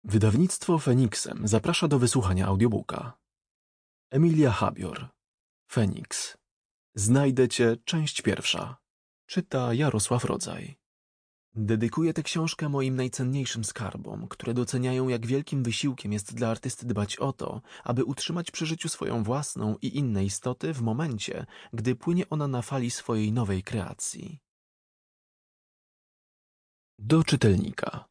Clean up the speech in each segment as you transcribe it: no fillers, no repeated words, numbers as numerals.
Wydawnictwo Feniksem zaprasza do wysłuchania audiobooka. Emilia Habior. Feniks. Znajdę cię, część pierwsza. Czyta Jarosław Rodzaj. Dedykuję tę książkę moim najcenniejszym skarbom, które doceniają, jak wielkim wysiłkiem jest dla artysty dbać o to, aby utrzymać przy życiu swoją własną i inne istoty w momencie, gdy płynie ona na fali swojej nowej kreacji. Do czytelnika.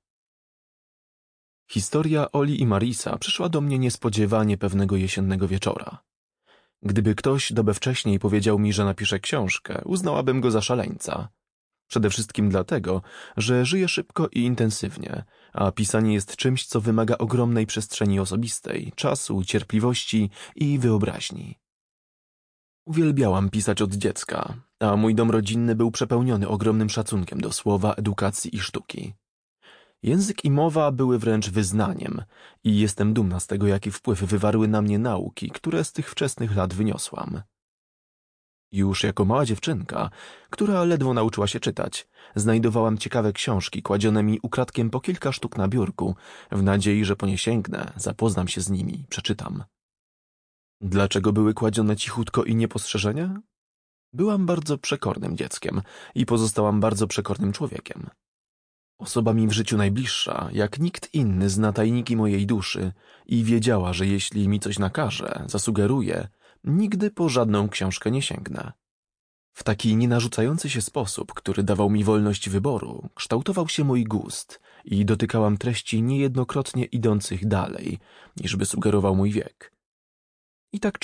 Historia Oli i Marisa przyszła do mnie niespodziewanie pewnego jesiennego wieczora. Gdyby ktoś dobę wcześniej powiedział mi, że napiszę książkę, uznałabym go za szaleńca. Przede wszystkim dlatego, że żyję szybko i intensywnie, a pisanie jest czymś, co wymaga ogromnej przestrzeni osobistej, czasu, cierpliwości i wyobraźni. Uwielbiałam pisać od dziecka, a mój dom rodzinny był przepełniony ogromnym szacunkiem do słowa, edukacji i sztuki. Język i mowa były wręcz wyznaniem i jestem dumna z tego, jaki wpływ wywarły na mnie nauki, które z tych wczesnych lat wyniosłam. Już jako mała dziewczynka, która ledwo nauczyła się czytać, znajdowałam ciekawe książki kładzione mi ukradkiem po kilka sztuk na biurku, w nadziei, że po nie sięgnę, zapoznam się z nimi, przeczytam. Dlaczego były kładzione cichutko i niepostrzeżenie? Byłam bardzo przekornym dzieckiem i pozostałam bardzo przekornym człowiekiem. Osoba mi w życiu najbliższa, jak nikt inny, zna tajniki mojej duszy i wiedziała, że jeśli mi coś nakaże, zasugeruje, nigdy po żadną książkę nie sięgnę. W taki nienarzucający się sposób, który dawał mi wolność wyboru, kształtował się mój gust i dotykałam treści niejednokrotnie idących dalej, niż by sugerował mój wiek. I tak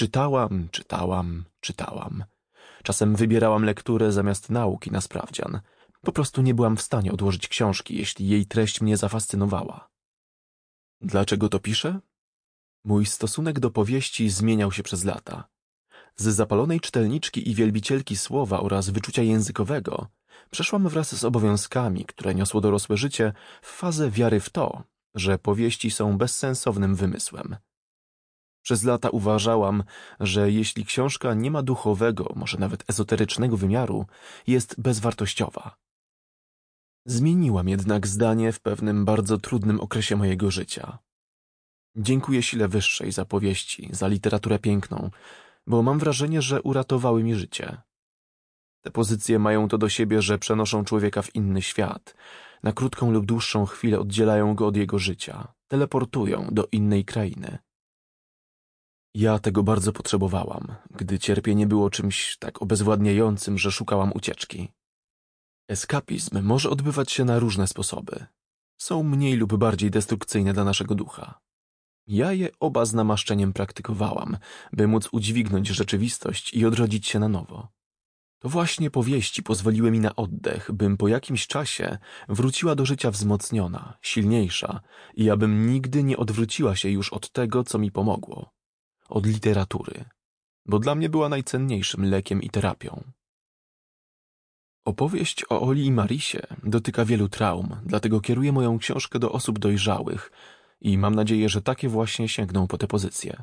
czytałam. Czasem wybierałam lekturę zamiast nauki na sprawdzian. Po prostu nie byłam w stanie odłożyć książki, jeśli jej treść mnie zafascynowała. Dlaczego to piszę? Mój stosunek do powieści zmieniał się przez lata. Z zapalonej czytelniczki i wielbicielki słowa oraz wyczucia językowego przeszłam wraz z obowiązkami, które niosło dorosłe życie, w fazę wiary w to, że powieści są bezsensownym wymysłem. Przez lata uważałam, że jeśli książka nie ma duchowego, może nawet ezoterycznego wymiaru, jest bezwartościowa. Zmieniłam jednak zdanie w pewnym bardzo trudnym okresie mojego życia. Dziękuję sile wyższej za powieści, za literaturę piękną, bo mam wrażenie, że uratowały mi życie. Te pozycje mają to do siebie, że przenoszą człowieka w inny świat, na krótką lub dłuższą chwilę oddzielają go od jego życia, teleportują do innej krainy. Ja tego bardzo potrzebowałam, gdy cierpienie było czymś tak obezwładniającym, że szukałam ucieczki. Eskapizm może odbywać się na różne sposoby. Są mniej lub bardziej destrukcyjne dla naszego ducha. Ja je oba z namaszczeniem praktykowałam, by móc udźwignąć rzeczywistość i odrodzić się na nowo. To właśnie powieści pozwoliły mi na oddech, bym po jakimś czasie wróciła do życia wzmocniona, silniejsza i abym nigdy nie odwróciła się już od tego, co mi pomogło. Od literatury, bo dla mnie była najcenniejszym lekiem i terapią. Opowieść o Oli i Marisie dotyka wielu traum, dlatego kieruję moją książkę do osób dojrzałych i mam nadzieję, że takie właśnie sięgną po tę pozycję.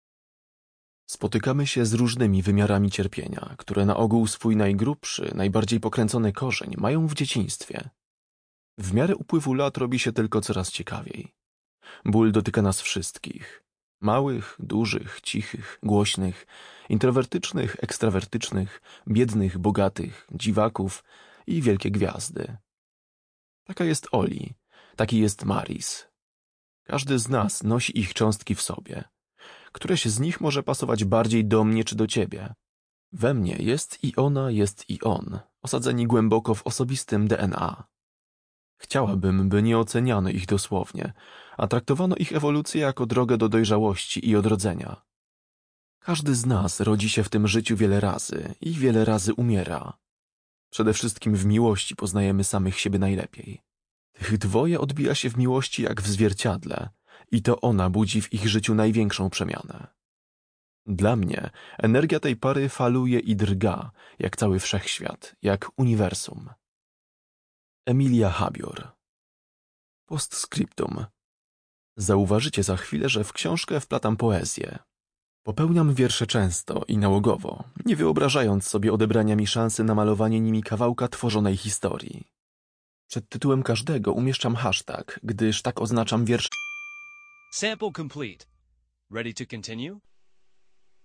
Spotykamy się z różnymi wymiarami cierpienia, które na ogół swój najgrubszy, najbardziej pokręcony korzeń mają w dzieciństwie. W miarę upływu lat robi się tylko coraz ciekawiej. Ból dotyka nas wszystkich. Małych, dużych, cichych, głośnych, introwertycznych, ekstrawertycznych, biednych, bogatych, dziwaków i wielkie gwiazdy. Taka jest Oli, taki jest Maris. Każdy z nas nosi ich cząstki w sobie. Któreś z nich może pasować bardziej do mnie czy do ciebie. We mnie jest i ona, jest i on, osadzeni głęboko w osobistym DNA. Chciałabym, by nie oceniano ich dosłownie, a traktowano ich ewolucję jako drogę do dojrzałości i odrodzenia. Każdy z nas rodzi się w tym życiu wiele razy i wiele razy umiera. Przede wszystkim w miłości poznajemy samych siebie najlepiej. Tych dwoje odbija się w miłości jak w zwierciadle i to ona budzi w ich życiu największą przemianę. Dla mnie energia tej pary faluje i drga, jak cały wszechświat, jak uniwersum. Emilia Habior. Postscriptum. Zauważycie za chwilę, że w książkę wplatam poezję. Popełniam wiersze często i nałogowo, nie wyobrażając sobie odebrania mi szansy na malowanie nimi kawałka tworzonej historii. Przed tytułem każdego umieszczam hashtag, gdyż tak oznaczam wiersz. Sample complete. Ready to continue?